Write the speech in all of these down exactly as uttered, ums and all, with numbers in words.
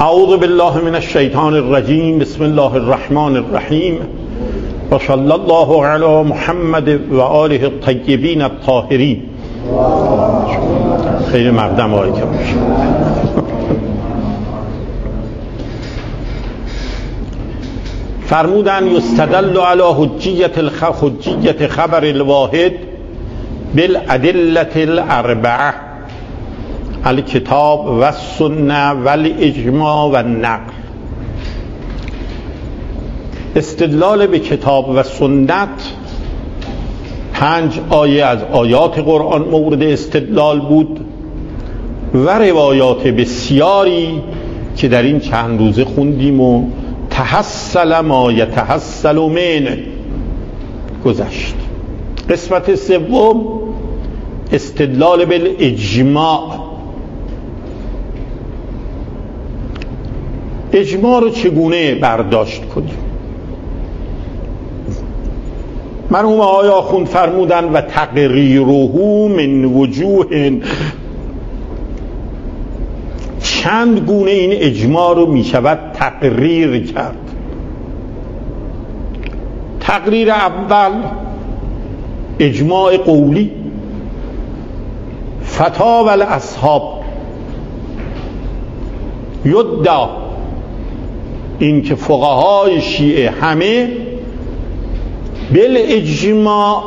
اعوذ بالله من الشیطان الرجیم. بسم الله الرحمن الرحیم و صلی الله علی محمد و آله الطیبین الطاهرین. خیلی مقدم آقای که باشه. فرمودن یستدل علی حجیت الخ... حجیت خبر الواحد بالادله الاربعه الکتاب و السنه و الاجماع و النقل. استدلال به کتاب و سنت، پنج آیه از آیات قرآن مورد استدلال بود و روایات بسیاری که در این چند روزه خوندیم و تحصل ما یتحصل من گذشت. قسمت سوم استدلال بالاجماع. اجماع رو چگونه برداشت کنیم؟ مرحوم آقای آخوند فرمودن و تقریره من وجوه، چند گونه این اجماع رو می شود تقریر کرد. تقریر اول اجماع قولی، فتاوی الاصحاب. یدعا این که فقهای شیعه همه بالاجماع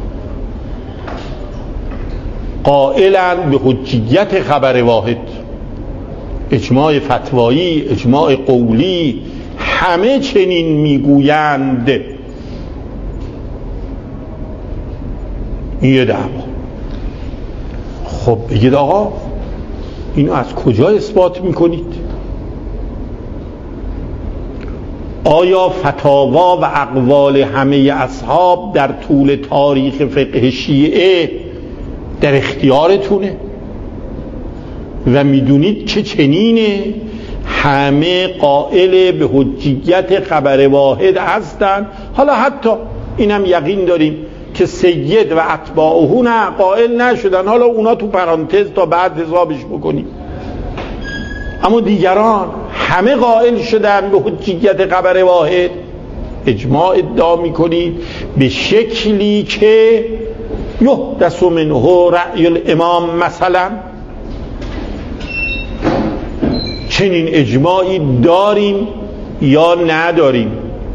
قائلند به حجیت خبر واحد. اجماع فتوایی، اجماع قولی، همه چنین میگویند. این یه دعوا. خب بگید آقا اینو از کجا اثبات میکنید؟ آیا فتاوا و اقوال همه اصحاب در طول تاریخ فقه شیعه در اختیارتونه و میدونید که چنینه؟ همه قائل به حجیت خبر واحد هستند. حالا حتی اینم یقین داریم که سید و اتباعه نه قائل نشدن، حالا اونا تو پرانتز تا بعد حسابش بکنیم، اما دیگران همه قائل شدن به حجیت خبر واحد. اجماع ادعا میکنید به شکلی که یحدث منه رأی الامام مثلا. چنین اجماعی داریم یا نداریم؟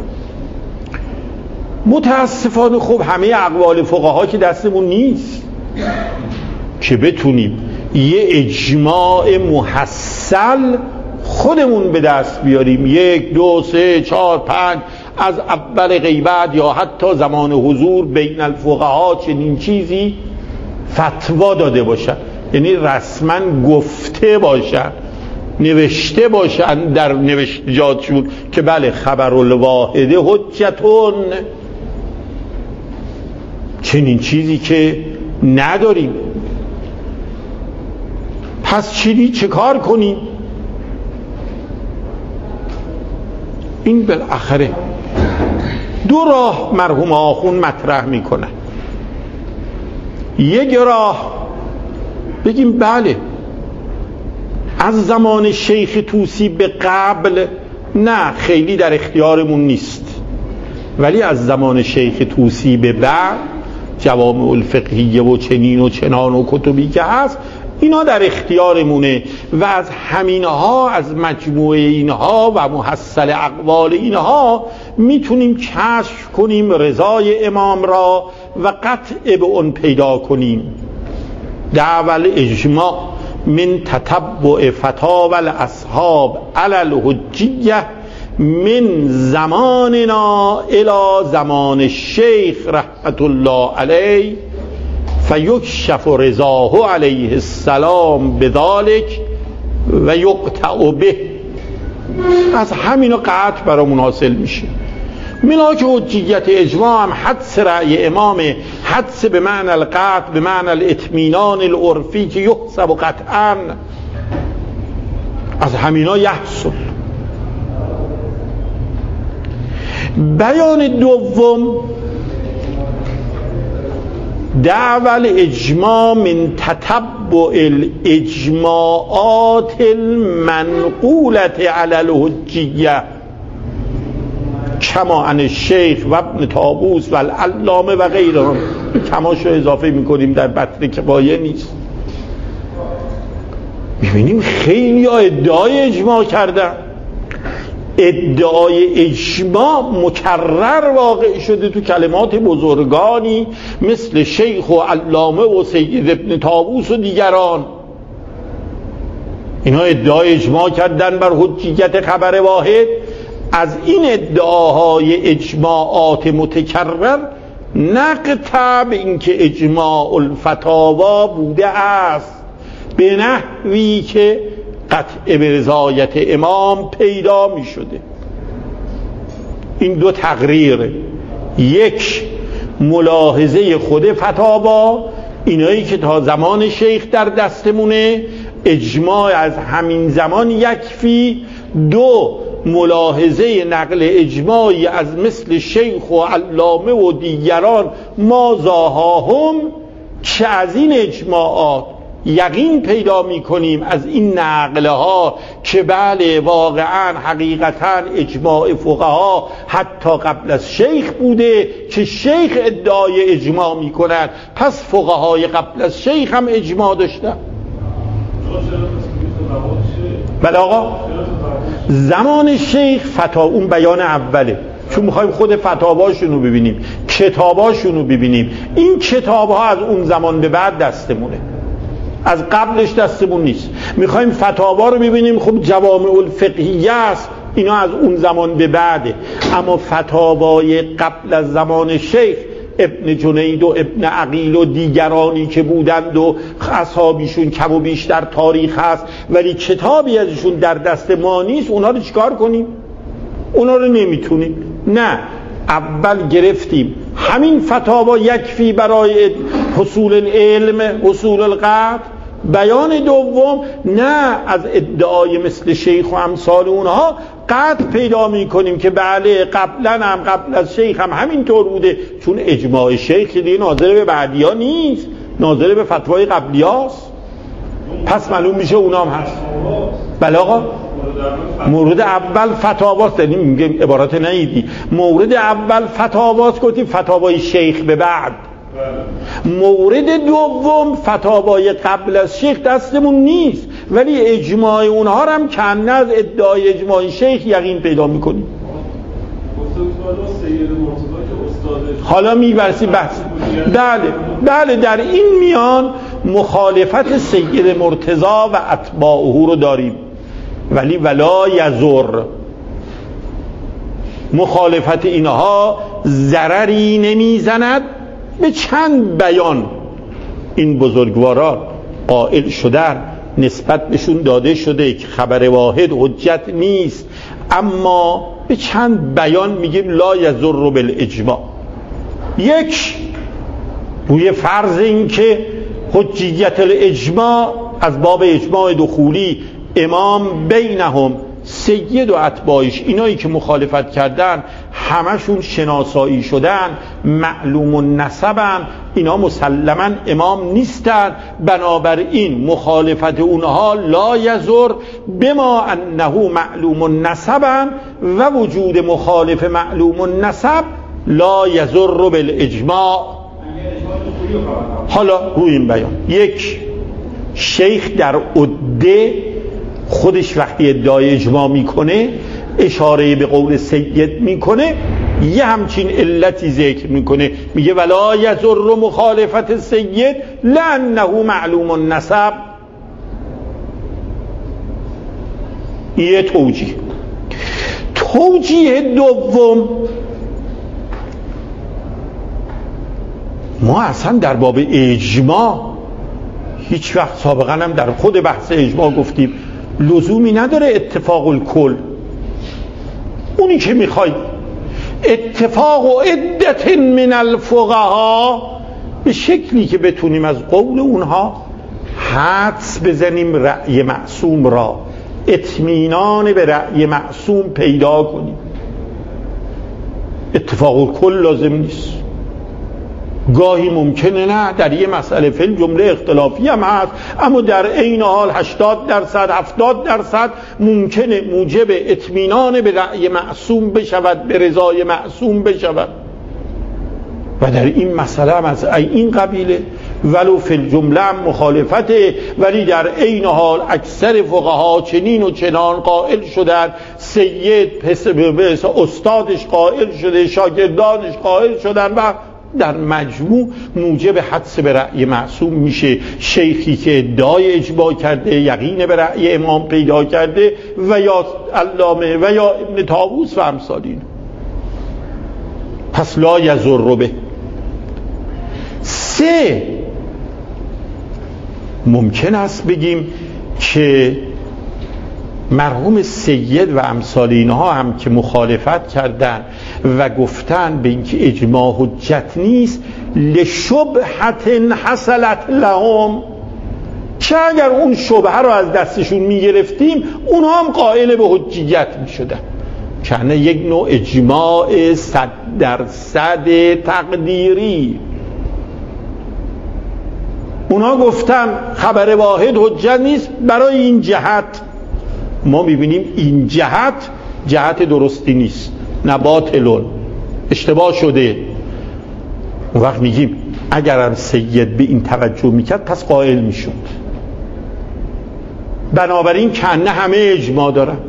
متاسفانه خب همه اقوال فقها که دستمون نیست که بتونیم یه اجماع محصل خودمون به دست بیاریم. یک دو سه چهار پنج از اول غیبت یا حتی زمان حضور بین الفقها چنین چیزی فتوا داده باشن، یعنی رسما گفته باشن، نوشته باشن در نوشتجاتشون که بله خبر الواحد حجتون. چنین چیزی که نداریم. پس چی چه کار کنیم؟ این بالاخره دو راه مرحوم آخون مطرح میکنه. یک راه بگیم بله از زمان شیخ طوسی به قبل نه خیلی در اختیارمون نیست، ولی از زمان شیخ طوسی به بعد جوامع الفقهیه و چنین و چنان و کتبی که هست اینا در اختیارمونه و از همینها، از مجموعه اینها و محصل اقوال اینها میتونیم کشف کنیم رضای امام را و قطع به اون پیدا کنیم. دعوی اجماع من تتبع فتاوی الاصحاب علی الحجیه من زماننا الی زمان الشیخ رحمت الله علیه فیکشف رضاه علیه السلام بذلک و یقطع به. از همینو قطع برامون حاصل میشه. منا که حجیت اجماع هم حدس رأی امامه، حدس به معنی القطع، به معنی الاطمینان العرفی که یحسب قطعا. از همینا یحصل. بیان دوم دعوى الاجماع من تتبع الاجماعات المنقولة على الحجیه کما عن الشیخ و ابن طاووس و العلامه و غیرهم. کماشو اضافه میکنیم در بطن کفایه نیست. میبینیم خیلی ها ادعای اجماع کردن. ادعای اجماع مکرر واقع شده تو کلمات بزرگانی مثل شیخ و علامه و سید ابن طاووس و دیگران. اینا ادعای اجماع کردن بر حجیت خبر واحد. از این ادعاهای اجماعات متکرر نقطع به اینکه اجماع الفتاوا بوده است به نحوی که قطع به رضایت امام پیدا می شده. این دو تقریر، یک ملاحظه خود فتاوا، اینایی که تا زمان شیخ در دستمونه، اجماع از همین زمان یکفی. دو ملاحظه نقل اجماعی از مثل شیخ و علامه و دیگران ما زاهاهم که از این اجماعات یقین پیدا می کنیم از این نقله ها که بله واقعا حقیقتا اجماع فقها حتی قبل از شیخ بوده که شیخ ادعای اجماع می کنند، پس فقهای قبل از شیخ هم اجماع داشتن. بله آقا، زمان شیخ فتا اون بیان اوله، چون میخوایم خود فتاواشون رو ببینیم، کتاباشون رو ببینیم. این کتاب ها از اون زمان به بعد دستمونه، از قبلش دستمون نیست. میخوایم فتاوا رو ببینیم، خب جوامع الفقهیه است، اینا از اون زمان به بعده. اما فتاوای قبل از زمان شیخ، ابن جنید و ابن عقیل و دیگرانی که بودند و اصحابیشون کم و بیش در تاریخ هست ولی کتابی ازشون در دست ما نیست، اونا رو چیکار کنیم؟ اونا رو نمیتونیم. نه، اول گرفتیم همین فتاوا یکفی برای حصول العلم، حصول القطع. بیان دوم، نه از ادعای مثل شیخ و امثال اونها قطع پیدا می کنیم که بله قبلا هم قبل از شیخ هم همین طور بوده، چون اجماع شیخ دیگه ناظر به بعدی ها نیست، ناظر به فتوای قبلی هاست، پس معلوم میشه اونام هست. بله آقا، مورد اول فتاواست، یعنی میگه عبارت نیدی، مورد اول فتاواست، گفتیم فتاوای شیخ به بعد. مورد دوم فتاوای قبل از شیخ دستمون نیست ولی اجماع اونها هم کنه از ادعای اجماع شیخ یقین پیدا میکنیم. حالا میبرسی بحث. بله بله، در این میان مخالفت سید مرتضی و اتباعه رو داریم، ولی ولا یضر، مخالفت اینها ضرری نمیزند. به چند بیان این بزرگواران قائل شدن، نسبت بهشون داده شده که خبر واحد حجت نیست، اما به چند بیان میگیم لا یضر بالاجماع. یک، روی فرض این که حجیت الاجماع از باب اجماع دخولی، امام بینهم، سید و اتباعش، اینایی که مخالفت کردن همشون شناسایی شدن، معلوم النسبن، اینا مسلما امام نیستن، بنابراین مخالفت اونها لا یضر بما انه معلوم النسبن و وجود مخالف معلوم النسب لا یضر بالاجماع. حالا روی این بیان، یک، شیخ در عده خودش وقتی ادعای اجماع میکنه اشاره به قول سید میکنه، یه همچین علتی ذکر میکنه، میگه ولا یضر مخالفت سید لانه معلوم النسب. یه توجیه. توجیه دوم، ما اصلا در باب اجماع هیچ وقت سابقا هم در خود بحث اجماع گفتیم لزومی نداره اتفاق الکل. اونی که میخوای اتفاق و عدت من الفقها به شکلی که بتونیم از قول اونها حدس بزنیم رأی معصوم را، اطمینان به رأی معصوم پیدا کنیم. اتفاق الکل لازم نیست. گاهی ممکنه نه، در یه مسئله فعل جمله اختلافی هم هست، اما در عین حال هشتاد درصد هفتاد درصد ممکنه موجب اطمینان به رأی معصوم بشود، به رضای معصوم بشود. و در این مسئله هم از این قبیله ولو فی الجمله هم مخالفته، ولی در عین حال اکثر فقها چنین و چنان قائل شدن، سید پس استادش قائل شده، شاگردانش قائل شدن و در مجموع موجب حدس به رأی معصوم میشه. شیخی که ادعای اجماع کرده، یقین به رأی امام پیدا کرده، و یا علامه و یا ابن طاووس و امثالین. پس لا یضر به. سه، ممکن است بگیم که مرحوم سید و امثال اینها هم که مخالفت کردن و گفتن به اینکه اجماع حجت نیست، لشبهت حصلت لهم، چه اگر اون شبهه رو از دستشون میگرفتیم اونها هم قائل به حجیت میشدن. کنه یک نوع اجماع صد درصد تقدیری. اونا گفتن خبر واحد حجت نیست برای این جهت، ما میبینیم این جهت جهت درستی نیست، نه باطلون، اشتباه شده. اون وقت میگیم اگرم سید به این توجه میکرد پس قائل میشد. بنابراین کنه همه اجماع دارن.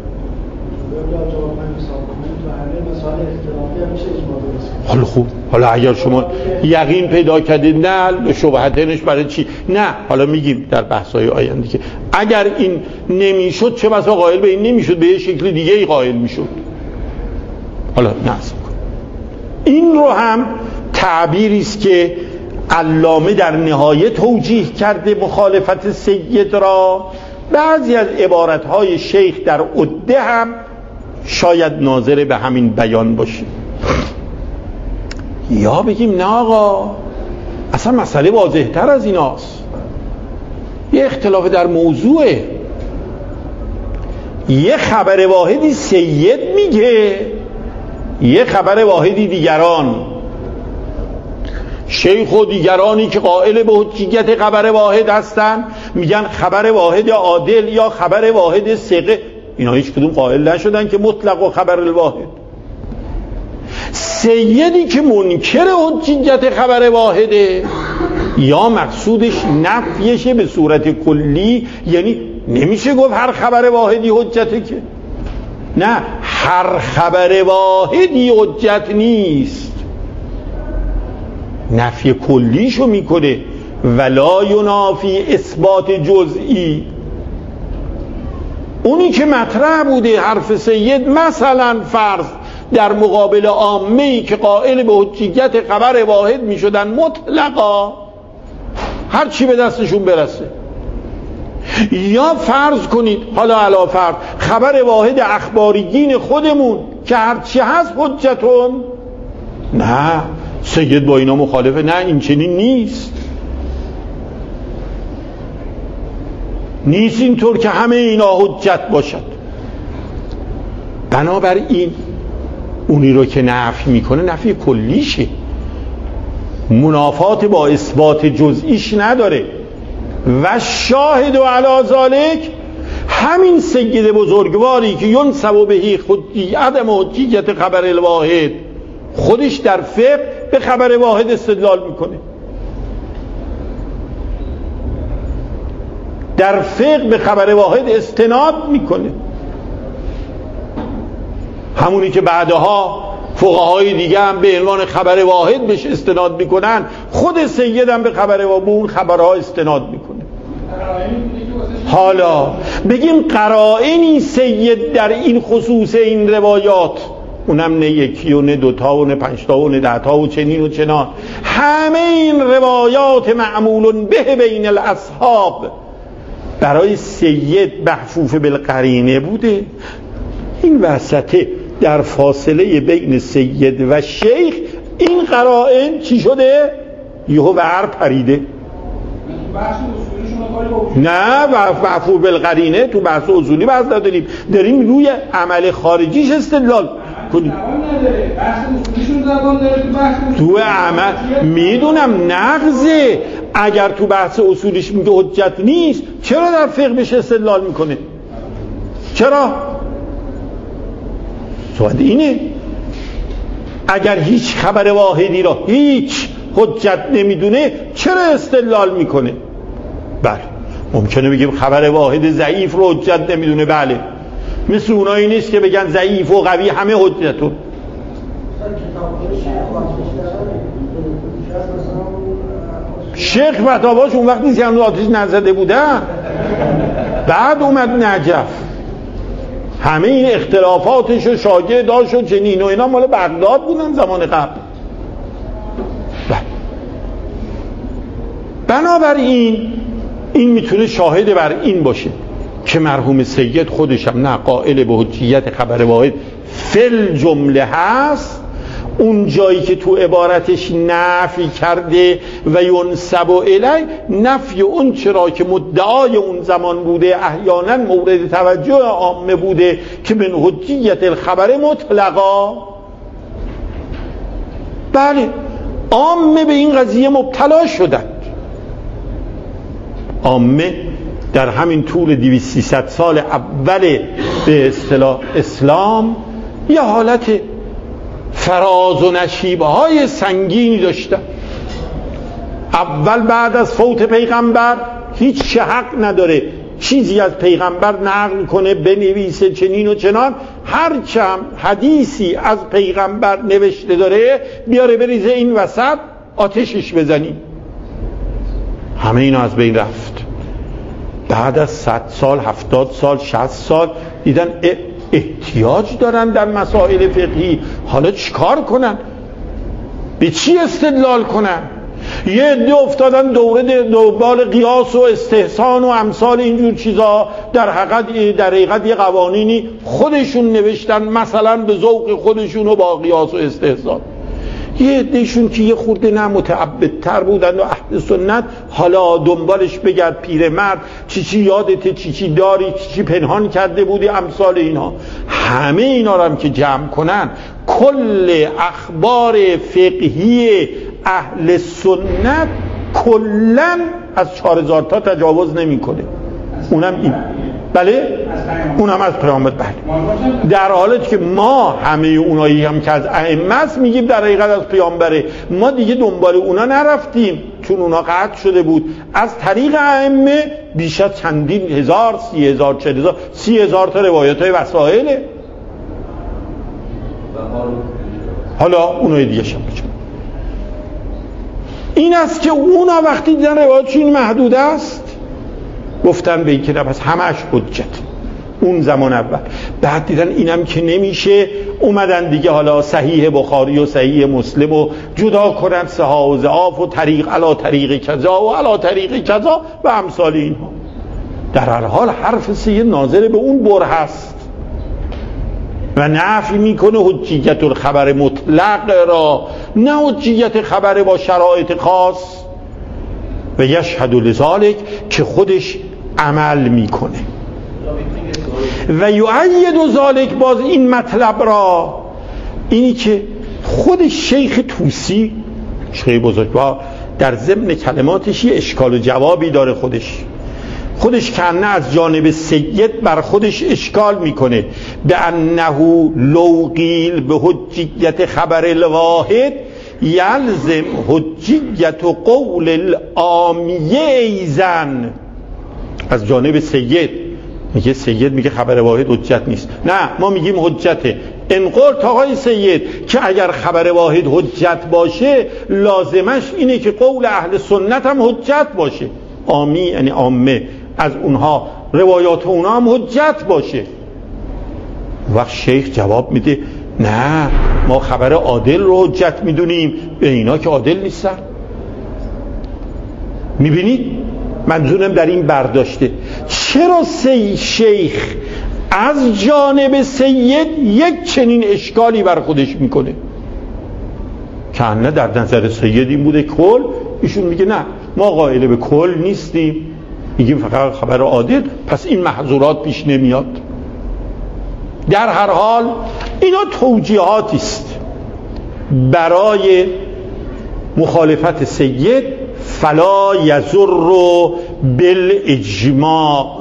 حالا خوب، حالا اگر شما یقین پیدا کردید نه شبهتنش برای چی؟ نه، حالا میگیم در بحث‌های آینده که اگر این نمیشد چه بسا قائل به این نمیشد، به یه شکل دیگه ای قائل میشد. حالا نحسب کن. این رو هم تعبیری است که علامه در نهایت توجیه کرده مخالفت سید را. بعضی از عبارت‌های شیخ در عده هم شاید ناظر به همین بیان باشه. یا بگیم نه آقا، اصلا مسئله واضح تر از ایناست، یه اختلاف در موضوعه. یه خبر واحدی سید میگه، یه خبر واحدی دیگران. شیخ و دیگرانی که قائل به حجیت خبر واحد هستن میگن خبر واحد عادل یا خبر واحد ثقه. اینا هیچ کدوم قائل نشدن که مطلق و خبر الواحد. سیدی که منکر حجیت خبر واحده یا مقصودش نفیشه به صورت کلی، یعنی نمیشه گفت هر خبر واحدی حجته، که نه، هر خبر واحدی حجت نیست، نفی کلیشو میکنه. ولا ینافی اثبات جزئی. اونی که مطرح بوده حرف سید، مثلا فرض در مقابل عامه‌ای که قائل به حجیت خبر واحد میشدن مطلقا، هر چی به دستشون برسه. یا فرض کنید، حالا علا فرض خبر واحد اخباریین خودمون که هر چی هست حجتون، نه سید با اینا مخالفه، نه این چنین نیست. نیست اینطور که همه اینا حجت باشد. بنابراین اونی رو که نفی میکنه نفی کلیشه، منافات با اثبات جزئیش نداره. و شاهد و علی ذالک، همین سید بزرگواری که ینسب بهی خودی عدم حجیت خبر الواحد، خودش در فقه به خبر واحد استدلال میکنه. در فقه به خبر واحد استناد میکنه. همونی که بعدها فقهای دیگه هم به عنوان خبر واحد بهش استناد میکنن، خود سید هم به خبر واحد به اون خبرها استناد میکنه. حالا بگیم قرائنی سید در این خصوص این روایات، اونم نه یکی و نه دوتا و نه پنجتا و نه دهتا و چنین و چنان، همه این روایات معمول به بین الاصحاب برای سید محفوف بالقرینه بوده. این وسطه در فاصله بین سید و شیخ این قرائن چی شده؟ یهو ور پریده. نه محفوف بالقرینه تو بحث اصولی بحث نداریم، داریم روی عمل خارجیش استدلال. کنی تو عمل میدونم نقضه. اگر تو بحث اصولیش میگه حجت نیست، چرا در فقه بهش استدلال میکنه؟ چرا؟ سوال اینه. اگر هیچ خبر واحدی را هیچ حجت نمیدونه، چرا استدلال میکنه؟ بله ممکنه بگیم خبر واحد ضعیف رو حجت نمیدونه، بله مثل اونایی نیست که بگن ضعیف و قوی همه حجتون. شیخ فتاواش اون وقت نیست که هنوز آتش نزده بودن، بعد اومد نجف. همه این اختلافاتش و شاگرداش و چنین و اینا مال بغداد بودن زمان قبل. بنابراین این میتونه شاهد بر این باشه که مرحوم سید خودشم نه قائل به حجیت خبر واحد فل جمله هست. اون جایی که تو عبارتش نفی کرده و ینسب الی، نفی اون چرا که مدعای اون زمان بوده احیانا مورد توجه عامه بوده که من حجیت الخبر مطلقا. بله عامه به این قضیه مبتلا شدند. عامه در همین طول دویست سیصد سال اول به اصطلاح اسلام یه حالت فراز و نشیب‌های سنگینی داشتن. اول بعد از فوت پیغمبر هیچ حق نداره چیزی از پیغمبر نقل کنه، بنویسه چنین و چنان. هر چم حدیثی از پیغمبر نوشته داره بیاره بریزه این وسط آتشش بزنی. همه اینا از بین رفت. بعد از صد سال، هفتاد سال، شصت سال دیدن احتیاج دارن در مسائل فقهی. حالا چیکار کنن؟ به چی استدلال کنن؟ یه عده افتادن دوره دنبال قیاس و استحسان و امثال اینجور چیزا. در حقیقت در حقیقت یه قوانینی خودشون نوشتن، مثلا به ذوق خودشون و با قیاس و استحسان. یه عدهشون که یه خورده نه متعبدتر بودن و اهل سنت، حالا دنبالش بگرد پیرمرد چی چی یادته، چی چی داری، چی چی پنهان کرده بودی، امثال اینها. همه اینا رو هم که جمع کنن، کل اخبار فقهی اهل سنت کلن از چهار هزار تا تجاوز نمی کنه. اونم این بله اونم از پیامبر. بله در حالتی که ما همه اونایی هم که از ائمه است میگیم در حقیقت از پیامبره. ما دیگه دنبال اونا نرفتیم چون اونا قطع شده بود. از طریق ائمه بیش از چندین هزار، سی هزار، چهل هزار، سی هزار تا روایت های وسائله. حالا اونای دیگه شم بچم این است که اونا وقتی دیدن روایتشون این محدود است گفتن به این که پس همش حجت. اون زمان اول. بعد دیدن اینم که نمیشه، اومدن دیگه حالا صحیح بخاری و صحیح مسلم و جدا کنن، سها و ضعاف و طریق علا طریق کذا و علا طریق کذا و امثال اینها. در هر حال حرف سید ناظر به اون بر هست و نفی میکنه حجیت الخبر مطلق را، نه حجیت خبر با شرایط خاص. و یشهد لذالک که خودش عمل میکنه. و یؤید ذالک، باز این مطلب را، اینی که خود شیخ طوسی، شیخ بزرگوار، در ضمن کلماتش یه اشکال و جوابی داره. خودش خودش کنه از جانب سید بر خودش اشکال میکنه به انه لو قیل به حجیت خبر الواحد یلزم حجیت و قول العامیه ایزن. از جانب سید میگه، سید میگه خبر واحد حجت نیست. نه، ما میگیم حجته. انقل آقای سید که اگر خبر واحد حجت باشه لازمش اینه که قول اهل سنت هم حجت باشه. عامی یعنی عامه، از اونها روایات اونها هم حجت باشه. وقت شیخ جواب میده نه، ما خبر عادل رو حجت میدونیم، به اینا که عادل نیستن. میبینید منظورم در این برداشته. چرا سی شیخ از جانب سید یک چنین اشکالی بر خودش میکنه؟ که نه در نظر سید این بوده کل، ایشون میگه نه، ما قائل به کل نیستیم، میگیم فقط خبر عادل، پس این محظورات پیش نمیاد. در هر حال اینا توجیهاتی است برای مخالفت سید. فلا یضر بالاجماع.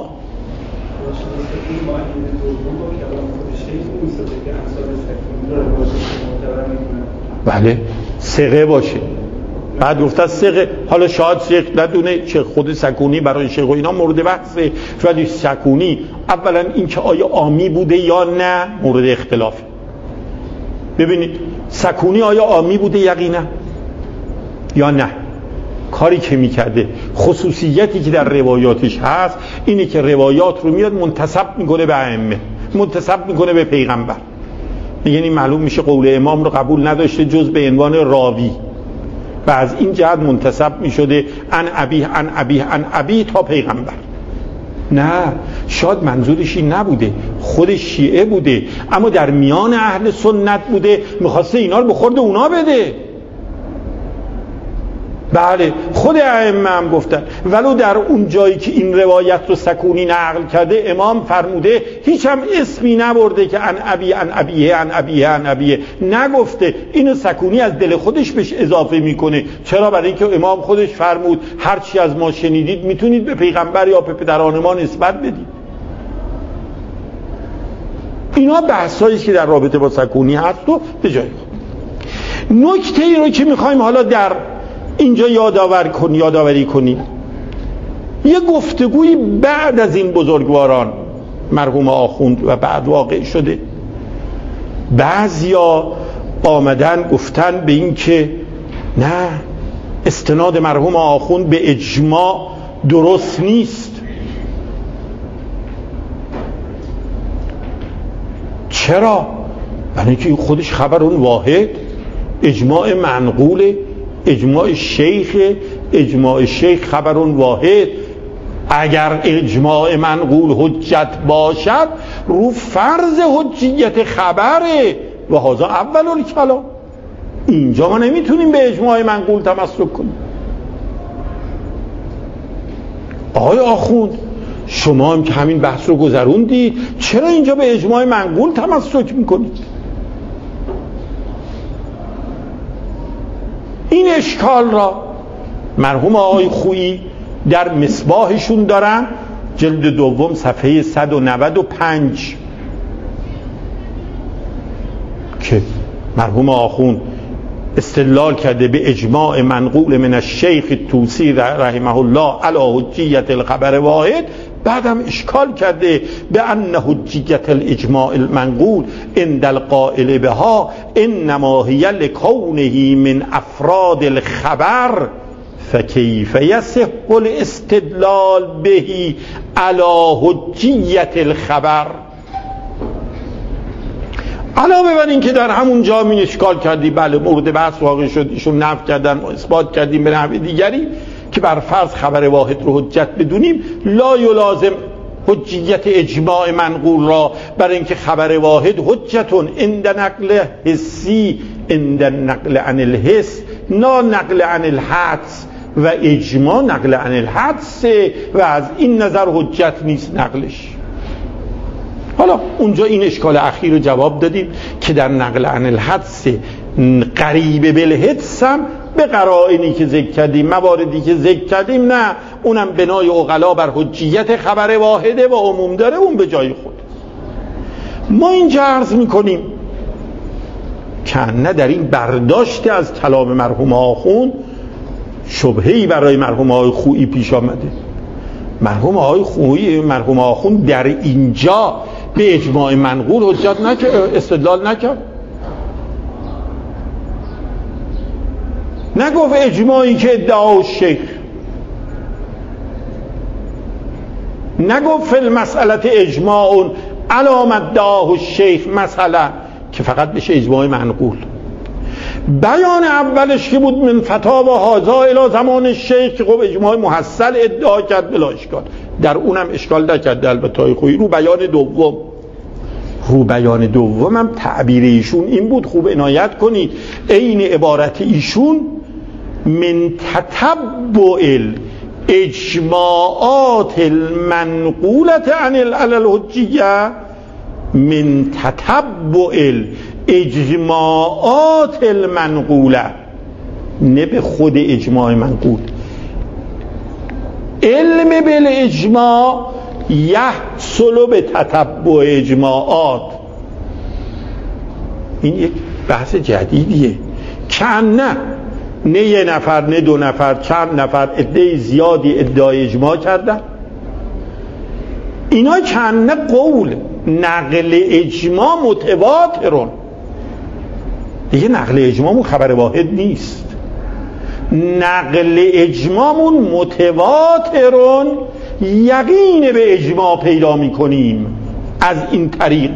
بله ثقه باشه. بعد گفت ثقه، حالا شاید شیخ ندونه، چه خود سکونی برای شیخ و اینا مورد بحثه، ولی سکونی اولا این که آیا عامی بوده یا نه مورد اختلافه. ببینید سکونی آیا عامی بوده یقینا یا نه؟ کاری که میکرده، خصوصیتی که در روایاتش هست اینه که روایات رو میاد منتسب میکنه به ائمه، منتسب میکنه به پیغمبر. یعنی معلوم میشه قول امام رو قبول نداشته جز به عنوان راوی و از این جهت منتسب میشده ان ابیه ان ابیه ان ابیه تا پیغمبر. نه، شاید منظورش این نبوده، خود شیعه بوده، اما در میان اهل سنت بوده، میخواسته اینا رو به خورد اونا بده. بله خود ائمه هم گفتن، ولو در اون جایی که این روایت رو سکونی نقل کرده امام فرموده هیچ هم اسمی نبرده که ان ابی ان ابیه ان ابیه ان ابیه، نگفته. اینو سکونی از دل خودش بهش اضافه میکنه. چرا؟ برای اینکه امام خودش فرمود هر چی از ما شنیدید میتونید به پیغمبر یا به پدران ما نسبت بدید. اینا بحثایی که در رابطه با سکونی هست و به جای خود. نکته ای رو که میخوایم حالا در اینجا یادآور کن یادآوری کنیم، یه گفتگوی بعد از این بزرگواران مرحوم آخوند و بعد واقع شده. بعضیا آمدن گفتن به این که نه، استناد مرحوم آخوند به اجماع درست نیست. چرا؟ برای اینکه خودش خبر اون واحد، اجماع منقوله، اجماع شیخ، اجماع شیخ خبر واحد. اگر اجماع منقول حجت باشد رو فرض حجیت خبره و هذا اول الکلام. اینجا ما نمیتونیم به اجماع منقول تمسک کنیم. آقای آخوند شما هم که همین بحث رو گذروندید، چرا اینجا به اجماع منقول تمسک میکنید؟ این اشکال را مرحوم آقای خویی در مصباحشون دارن، جلد دوم صفحه صد و نود و پنج، که مرحوم آخوند استدلال کرده به اجماع منقول من الشیخ طوسی رحمه الله علی حجیت الخبر واحد. بعدم اشکال کرده به ان حجیت الاجماع المنقول عند القائل بها انما هی لکونه من افراد الخبر فکیف یصح الاستدلال به علی حجیت الخبر. علاوه بر این که در همون جا می اشکال کردی، بله مورد بحث واقع شد، ایشون نفی کردن و اثبات کردیم به نحو دیگری که بر فرض خبر واحد رو حجت بدونیم، لا یلازم حجیت اجماع منقول را، برای اینکه خبر واحد حجتون عند نقل حسی عند نقل عن الحس، نه نقل عن الحدس، و اجماع نقل عن الحدس و از این نظر حجت نیست نقلش. حالا اونجا این اشکال اخیر رو جواب دادیم که در نقل عن الحدس قریب بالحدس هم به قرائنی که ذکر کردیم، مواردی که ذکر کردیم، نه اونم بنای عقلا بر حجیت خبر واحده و عموم داره، اون به جای خود. ما اینجا عرض میکنیم که نه در این برداشت از کلام مرحوم آخوند شبهه‌ای برای مرحوم آقای خویی پیش آمده. مرحوم آقای خویی مرحوم آخوند در اینجا به اجماع منقول حجت نکرد، استدلال نکرد. نگفت اجماعی که ادعا شیخ، نگفت فی المسئله اجماع علامت ادعاه الشیخ مثلا که فقط بشه اجماع منقول. بیان اولش که بود من فتاوی هذا الی زمان الشیخ که خب اجماع محصل ادعا کرد بلا اشکال، در اونم اشکال نکرد. البته خویی رو بیان دوم رو بیان دوم هم تعبیر ایشون این بود، خوب عنایت کنید، عین عبارت ایشون من تتبع اجماعات المنقولة عن الحجیه من تتبع الاجماعات المنقوله، نه به خود اجماع منقول. علم بالاجماع یحصل به تتبع اجماعات. این یک بحث جدیدیه. کنه نه یه نفر، نه دو نفر، چند نفر، عده زیادی ادعای اجماع کردن. اینا کنه قول، نقل اجماع متواترون. دیگه نقل اجماعمون خبر واحد نیست، نقل اجماعمون متواترون، یقین به اجماع پیدا میکنیم از این طریق.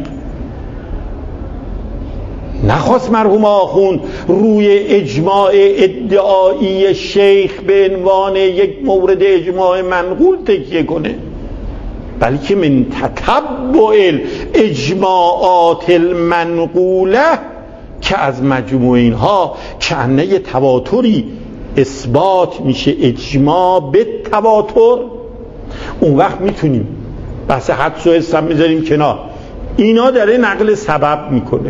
نخواست مرحوم آخوند روی اجماع ادعایی شیخ به عنوان یک مورد اجماع منقول تکیه کنه، بلکه من تتبع اجماعات المنقوله که از مجموع اینها کنه یه تواتری اثبات میشه، اجماع به تواتر. اون وقت میتونیم بحث حدس و حس هم میذاریم کنار، اینا داره نقل سبب میکنه.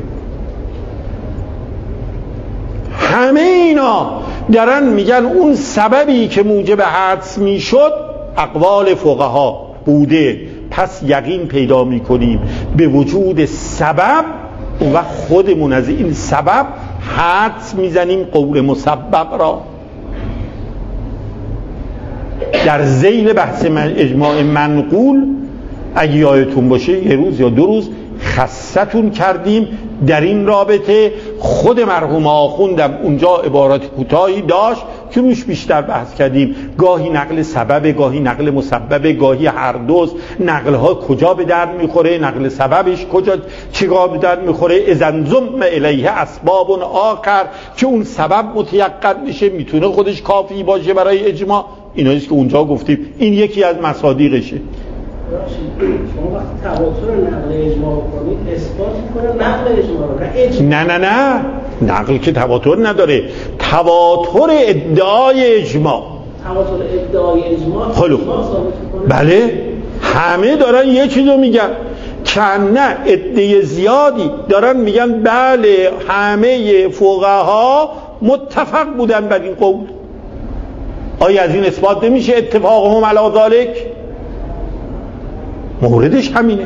همه اینا دارن میگن اون سببی که موجب حدس میشد اقوال فقها بوده، پس یقین پیدا میکنیم به وجود سبب. اون وقت خودمون از این سبب حدس میزنیم قول مسبب را. در ذیل بحث من اجماع منقول اگه یادتون باشه یه روز یا دو روز خصتون کردیم در این رابطه. خود مرحوم آخوندم اونجا عبارات کوتاهی داشت که روش بیشتر بحث کردیم. گاهی نقل سبب، گاهی نقل مسبب، گاهی هر دوست. نقل ها کجا به درد میخوره، نقل سببش کجا چیکار به درد میخوره. اذن ضم الیه اسباب آخر که اون سبب متیقن میشه، میتونه خودش کافی باشه برای اجماع. ایناییست که اونجا گفتیم این یکی از مصادیقشه. شما وقتی تواتر نقل اجماع کنید اثبات میکنه نقل اجماع رو، نه اجماع. نه نه نه نقل که تواتر نداره، تواتر ادعای اجماع. تواتر ادعای اجماع خلو. اجماع ثابت میکنه. بله همه دارن یه چیزو میگن، کنه عده زیادی دارن میگن بله همه فقها متفق بودن بر این قول. آیا از این اثبات نمیشه اتفاقهم علی ذالک؟ موردش همینه.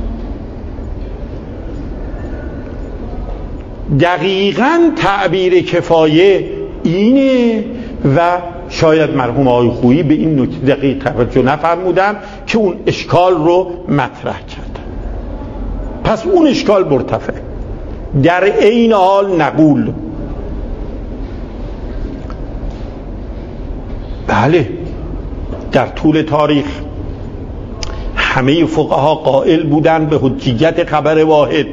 دقیقاً تعبیر کفایه اینه و شاید مرحوم آقای خویی به این نکته دقیق توجه نفرمودن که اون اشکال رو مطرح کردن. پس اون اشکال مرتفع، در عین حال نقول. بله در طول تاریخ همه فقها قائل بودن به حجیت خبر واحد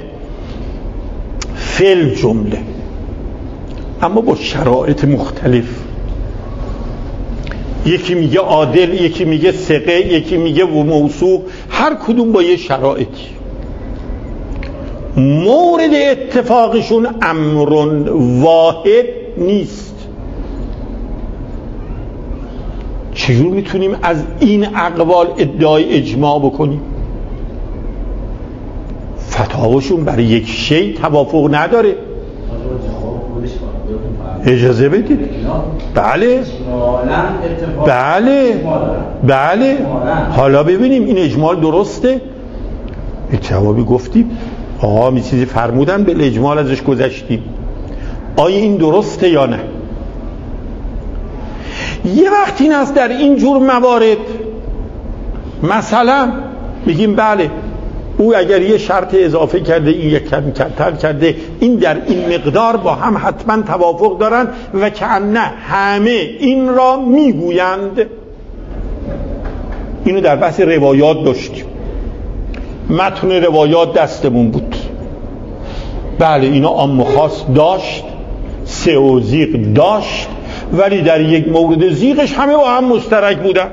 فل جمله، اما با شرایط مختلف. یکی میگه عادل، یکی میگه ثقه، یکی میگه موثوق، هر کدوم با یه شرایطی. مورد اتفاقشون امر واحد نیست. چجور میتونیم از این اقوال ادعای اجماع بکنیم؟ فتاواشون برای یک شی توافق نداره. اجازه بدید. بله بله بله حالا ببینیم این اجمال درسته. یک جوابی گفتیم آقا می چیزی فرمودن به اجمال ازش گذشتیم، آیا این درسته یا نه؟ یه وقت این است در این جور موارد مثلا میگیم بله او اگر یه شرط اضافه کرده این یک کم کمتر کرده، این در این مقدار با هم حتما توافق دارن و که نه همه این را میگویند. اینو در بحث روایات داشتیم، متن روایات دستمون بود. بله اینا عام و خاص داشت، سه و زیغ داشت، ولی در یک مورد زیغش همه با هم مشترک بودن،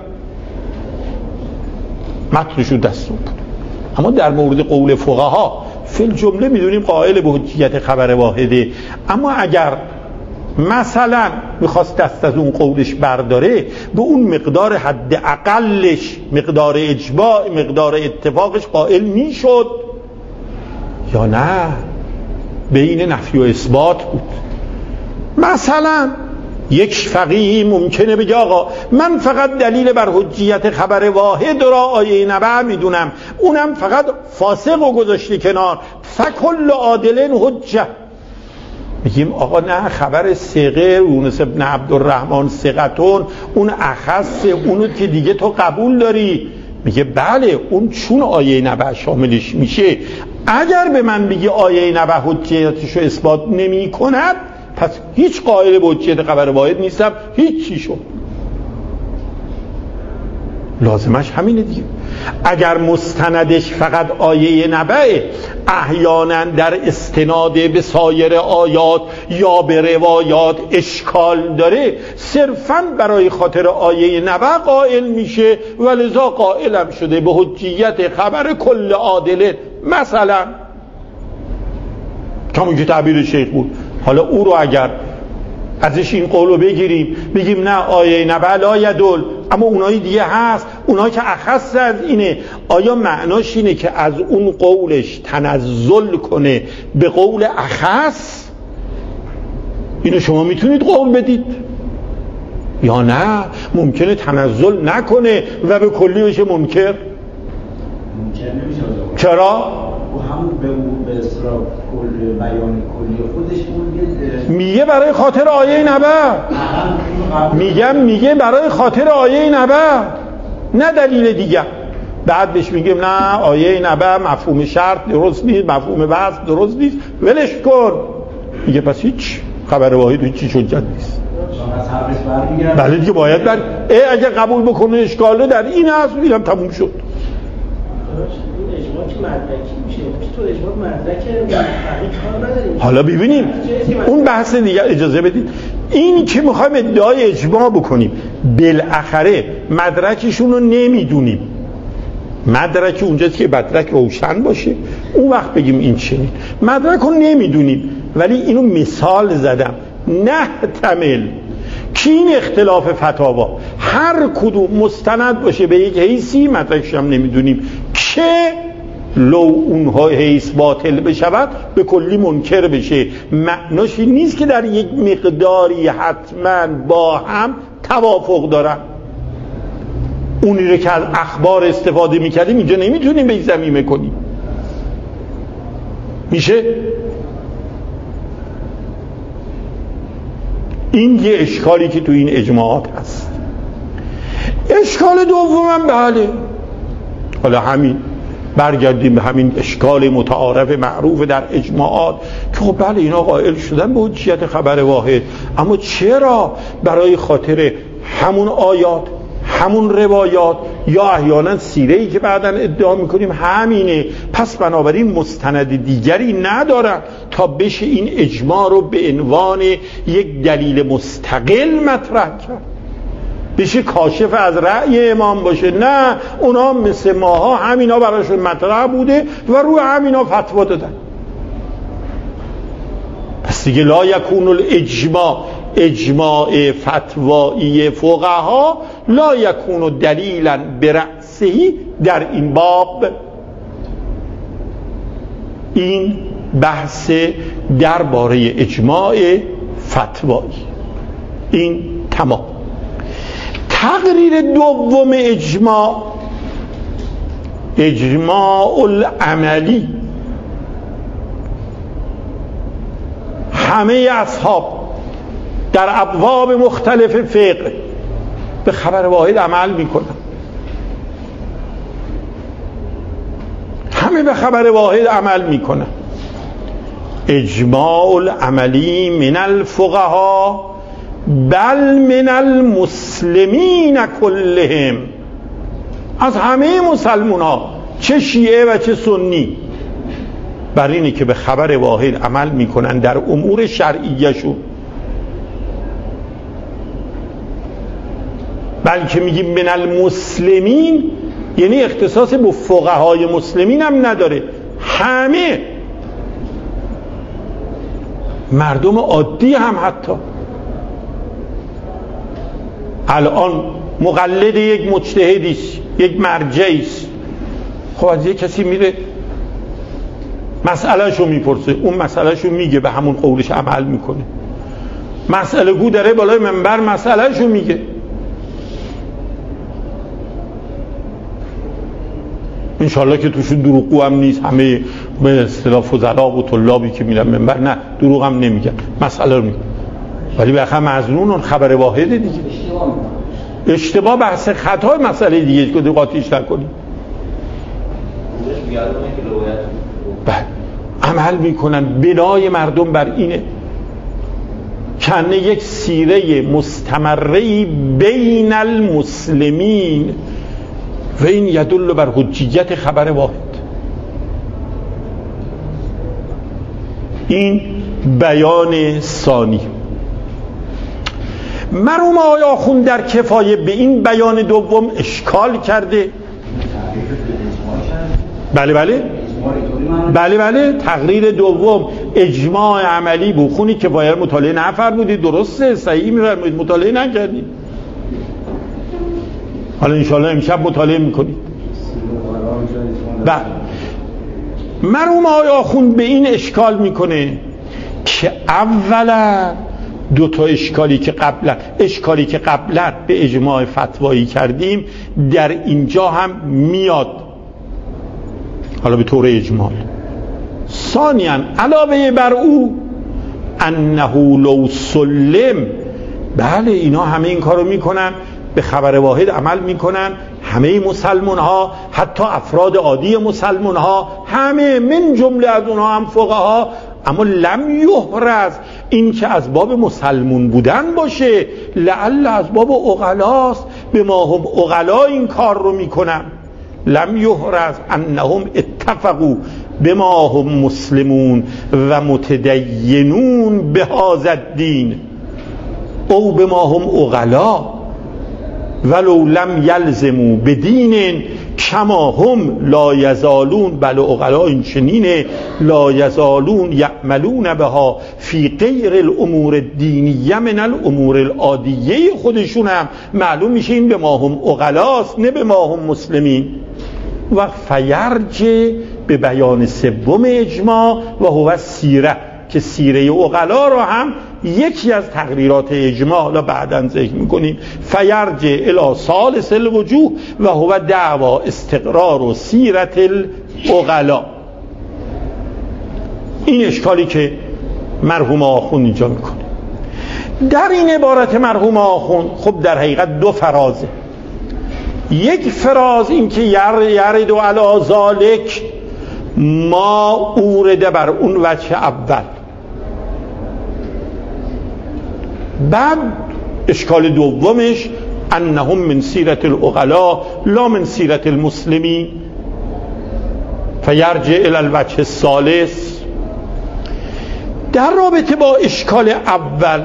متنشو دستمون بود. اما در مورد قول فقها فی الجمله میدونیم قائل به حجیت خبر واحده. اما اگر مثلا میخواست دست از اون قولش برداره، به اون مقدار حد اقلش، مقدار اجماع، مقدار اتفاقش قائل میشد. یا نه بین نفی و اثبات بود؟ مثلا یک فقیهی ممکنه بگه آقا من فقط دلیل بر حجیت خبر واحد را آیه نبع میدونم، اونم فقط فاسق رو گذاشته کنار، فکل عادل حجه. میگیم آقا نه، خبر ثقه یونس بن عبدالرحمن ثقتون اون اخص، اونو که دیگه تو قبول داری. میگه بله اون چون آیه نبع شاملش میشه، اگر به من بگی آیه نبع حجیتشو اثبات نمی کند پس هیچ قائل به حجیت خبر واحد نیستم، هیچ چی شد. لازمش همینه دیگه. اگر مستندش فقط آیه نبع، احیانا در استناد به سایر آیات یا به روایات اشکال داره، صرفاً برای خاطر آیه نبع قائل میشه و لذا قائلم شده به حجیت خبر کل عادل. مثلا همون که تعبیر شیخ بود. حالا او رو اگر ازش این قولو بگیریم بگیم نه آیه نبع لا یدل، اما اونایی دیگه هست، اونایی که اخص از اینه، آیا معناش اینه که از اون قولش تنزل کنه به قول اخص؟ اینو شما میتونید قول بدید یا نه ممکنه تنزل نکنه و به کلی بشه منکر؟ منکر نمیشه. چرا؟ و همون به اون به اصطلاح کل بیان کلی خودش میگه برای خاطر آیه نبع، میگم میگه برای خاطر آیه نبع، نه دلیل دیگه. بعد بهش میگیم نه آیه نبع مفهوم شرط درست نیست، مفهوم وصف درست نیست، ولش کن. میگه پس هیچ خبر واحد هیچ حجت نیست. بله دیگه باید بر اگه قبول بکنه اشکاله در این هست، اینم تموم شد. حالا ببینیم اون بحث دیگه، اجازه بدید. این که میخوایم ادعای اجماع بکنیم بالاخره مدرکشون رو نمیدونیم، مدرک اونجاست که مدرک روشن باشه اون وقت بگیم این چنین. مدرک رو نمیدونیم ولی اینو مثال زدم، نحتمل که این اختلاف فتاوا هر کدوم مستند باشه به یک حیثی، مدرکش هم نمیدونیم که لو اونها حیث باطل بشود به کلی منکر بشه. معناش این نیست که در یک مقداری حتما با هم توافق دارن. اونی رو که از اخبار استفاده میکردیم اینجا نمیتونیم به ضمیمه کنیم. میشه؟ این یه اشکالی که تو این اجماعات هست. اشکال دومم بله، حالا همین برگردیم به همین اشکال متعارف معروف در اجماعات که خب بله اینا قائل شدن به حجیت خبر واحد، اما چرا؟ برای خاطر همون آیات، همون روایات یا احیانا سیره‌ای که بعداً ادعا میکنیم همینه، پس بنابراین مستند دیگری ندارن تا بشه این اجماع رو به عنوان یک دلیل مستقل مطرح کرد، بشه کاشف از رأی امام باشه. نه، اونا مثل ماها همینا براشون مطرح بوده و روی همینا فتوا دادن. پس دیگه لا یکون الاجماع، اجماع فتوایی فقها لا یکون دلیلا برأسه در این باب. این بحث درباره اجماع فتوایی، این تمام. تقریر دوم اجماع، اجماع العملی. همه اصحاب در ابواب مختلف فقه به خبر واحد عمل میکنن، همه به خبر واحد عمل میکنن. اجماع العملی من الفقها بل من المسلمین کلهم، از همه مسلمان ها چه شیعه و چه سنی، بر اینه که به خبر واحد عمل میکنن در امور شرعیشون. بلکه میگیم من المسلمین یعنی اختصاص به فقهای مسلمین هم نداره، همه مردم عادی هم حتی. الان مقلد یک مجتهدیست، یک مرجعیست، خب از یک کسی میره مسئلهشو میپرسه، اون مسئلهشو میگه، به همون قولش عمل میکنه. مسئله گو داره بالای منبر مسئلهشو میگه. انشالله که توشون دروغگو هم نیست، همه به اصطلاح فضلا و طلابی که میرن منبر نه دروغ هم نمیگن، مسئله رو میگن، ولی بخیر مظنون اون خبر واحده دیگه. اشتباه بحث خطای مسئله دیگه که قاطیش نکنیم. بله عمل میکنن. بنای مردم بر اینه کنه یک سیره مستمرهی بین المسلمین و این یدل بر حجیت خبر واحد. این بیان ثانی. مرحوم آقای آخوند در کفایه به این بیان دوم اشکال کرده. بله بله بله بله تقریر دوم اجماع عملی بود. خونی کفایه مطالعه نفرمودید، درسته، صحیح میفرمایید، مطالعه نکردید. حالا انشاءالله امشب مطالعه میکنید. بله مرحوم آقای آخوند به این اشکال میکنه که اولا دو تا اشکالی که قبلا اشکالی که قبلا به اجماع فتوایی کردیم در اینجا هم میاد، حالا به طور اجمال. ثانیاً علاوه بر او انه لو سلم، بله اینا همه این کارو میکنن، به خبر واحد عمل میکنن، همه مسلمان ها، حتی افراد عادی مسلمان ها، همه من جمله از اونها هم فقها، اما لم یحرز این که از باب مسلمون بودن باشه، لعل از باب عقلاست، به ما هم عقلا این کار رو میکنن. لم یحرز انهم اتفقوا بما هم مسلمون و متدینون به هذا الدین او بما هم عقلا ولو لم یلزموا بدین کما هم لا یزالون، بل عقلا این چنینه، لا یزالون یعملون بها فی غیر الامور الدینیه من الامور العادیه. خودشون هم معلوم میشه این به ما هم عقلاست نه به ما هم مسلمین. و فیرجه به بیان سوم اجماع و هو سیره، که سیره عقلا رو هم یکی از تقریرات اجماع حالا بعداً ذکر میکنیم. فیرجه الی ثالث الوجوه و هو دعوا استقرار و سیرت العقلا. این اشکالی که مرحوم آخوند اینجا میکنه در این عبارت مرحوم آخوند، خب در حقیقت دو فرازه. یک فراز این که یر یرد و علی ذالک ما اورده بر اون وجه اول. بعد اشکال دومش انهم من سیرت العقلا لا من سیرت المسلمین فیرجع الی الوجه الثالث. در رابطه با اشکال اول،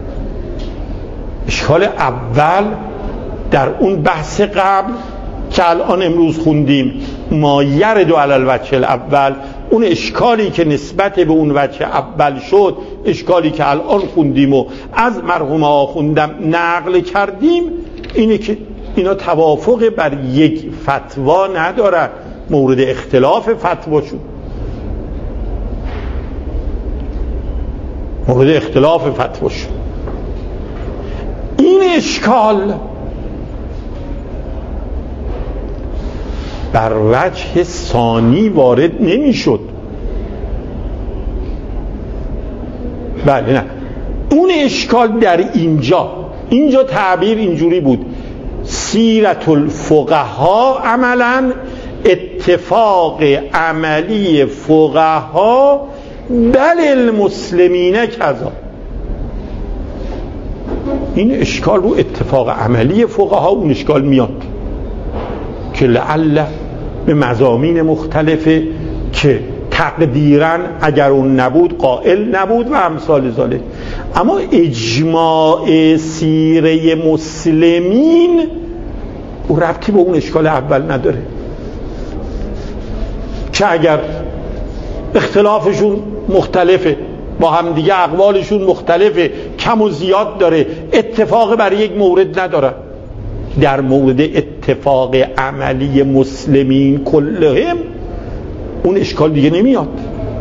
اشکال اول در اون بحث قبل که الان امروز خوندیم ما یرد علی الوجه الاول، اون اشکالی که نسبت به اون وجه اول شد، اشکالی که الان خوندیم و از مرحوم آخوندم نقل کردیم، اینه که اینا توافق بر یک فتوا ندارن، مورد اختلاف فتواشون، مورد اختلاف فتواشون. این اشکال بر وجه ثانی وارد نمی شد. بله نه، اون اشکال در اینجا اینجا تعبیر اینجوری بود: سیرت الفقها عملا، اتفاق عملی فقها بل المسلمین کذا. این اشکال رو اتفاق عملی فقها اون اشکال میاد که لعل به مضامین مختلفه که تقدیرن اگر اون نبود قائل نبود و امثال ذالک. اما اجماع سیره مسلمین او ربطی به اون اشکال اول نداره که اگر اختلافشون مختلفه، با هم دیگه اقوالشون مختلفه، کم و زیاد داره، اتفاق بر یک مورد نداره، در مورد اتفاق عملی مسلمین کلهم اون اشکال دیگه نمیاد.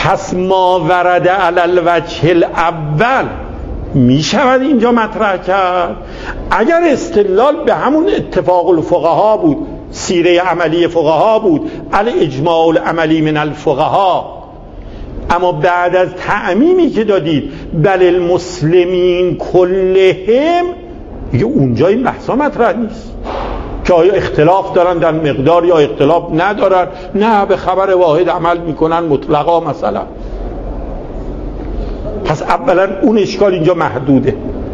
پس ما ورد علی الوجه الاول می شود اینجا مطرح کرد. اگر استدلال به همون اتفاق الفقها بود، سیره عملی فقها بود، علی اجماع العملی من الفقها، اما بعد از تعمیمی که دادید بل المسلمین کلهم، دیگه اونجا این بحثا مطرح نیست که آیا اختلاف دارن در مقدار یا اختلاف ندارن، نه به خبر واحد عمل میکنن مطلقا مثلا. پس اولا اون اشکال اینجا محدوده.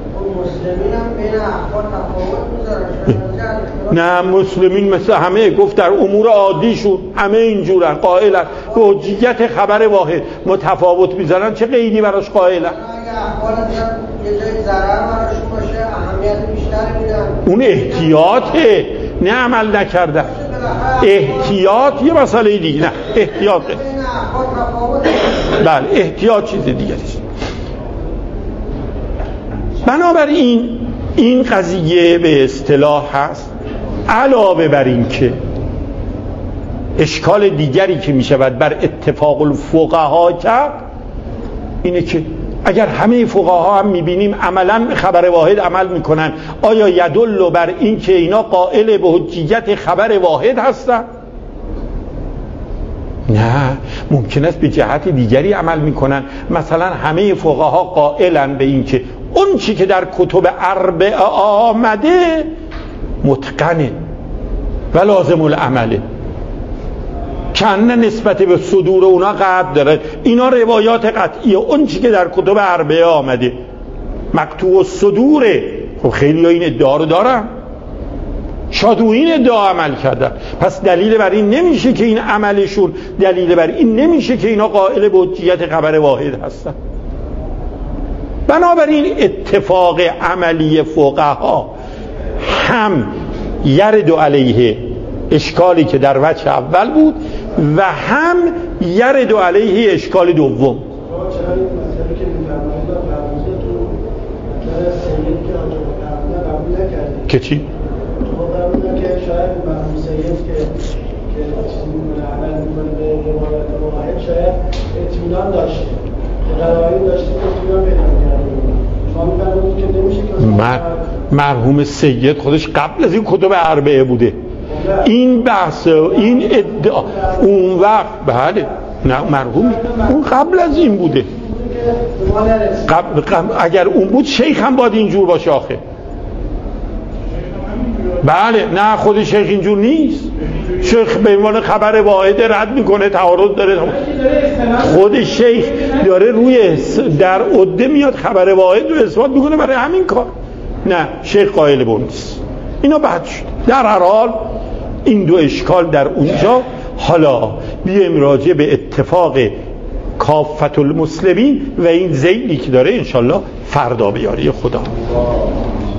نه مسلمین مثل همه، گفت در امور عادیشون همه اینجورن، قائلن به حجیت خبر واحد. متفاوت میزنن چه قیدی براش قائلن؟ اون احتیاطه، نه عمل نکردن. احتیاط یه مسئله دیگه، نه احتیاطه. بله احتیاط چیز دیگه است. بنابراین این قضیه به اصطلاح هست. علاوه بر این که اشکال دیگری که می شود بر اتفاق الفقها کرد اینه که اگر همه فقها هم می بینیم عملا خبر واحد عمل می کنن، آیا یدل بر این که اینا قائل به حجیت خبر واحد هستن؟ نه، ممکن است به جهت دیگری عمل می کنن. مثلا همه فقها قائلن به این که اون چی که در کتب اربعه آمده متقنه و لازم العمله، کنه نسبت به صدور اونا قطع داره. اینا روایات قطعیه، اون چی که در کتب اربعه آمده مقطوع الصدوره. خب خیلی ها این ادعا رو دارن، شاید او این ادعا عمل کردن. پس دلیل بر این نمیشه که این عملشون، دلیل بر این نمیشه که اینا قائل به حجیت خبر واحد هستن. بنابراین اتفاق عملی فقها هم یرد علیه اشکالی که در وجه اول بود و هم یرد علیه اشکال دوم. که چی؟ مر... مرحوم سید خودش قبل از این کتب اربعه بوده. این بحث این ادعا اون وقت بله نه مرحوم اون قبل از این بوده. قبل, قبل اگر اون بود شیخ هم باید اینجور باشه آخه. بله نه خود شیخ اینجور نیست. شیخ به عنوان خبر واحد رد میکنه، تعارض داره. خود شیخ داره روی در عده میاد خبر واحد رو اثبات میکنه برای همین کار. نه شیخ قائل به اون نیست. اینا بعد شد. در هر حال این دو اشکال در اونجا. حالا بیایم راجع به اتفاق کافت المسلمین و این ذیلی که داره انشالله فردا بیاری خدا.